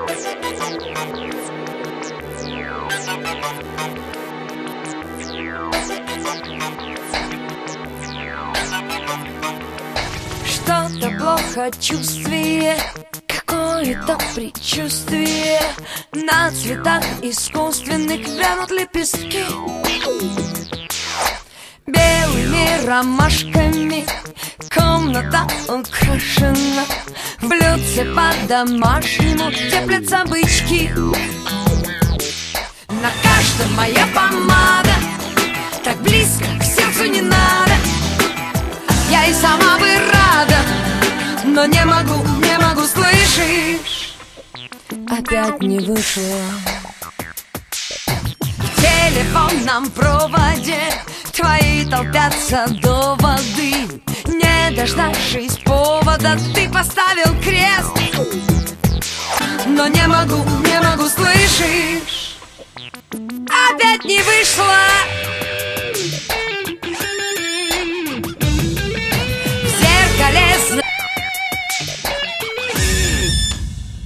Что-то плохо чувствие, какое-то предчувствие. На цветах искусственных вянут лепестки. Белыми ромашками комната украшена, в блюдце по-домашнему теплятся бычки. На каждом моя помада, так близко к сердцу не надо. Я и сама бы рада, но не могу, слышишь? Опять не вышло. В телефонном проводе твои толпятся доводы. Не дождавшись повода, ты поставил крест. Но не могу,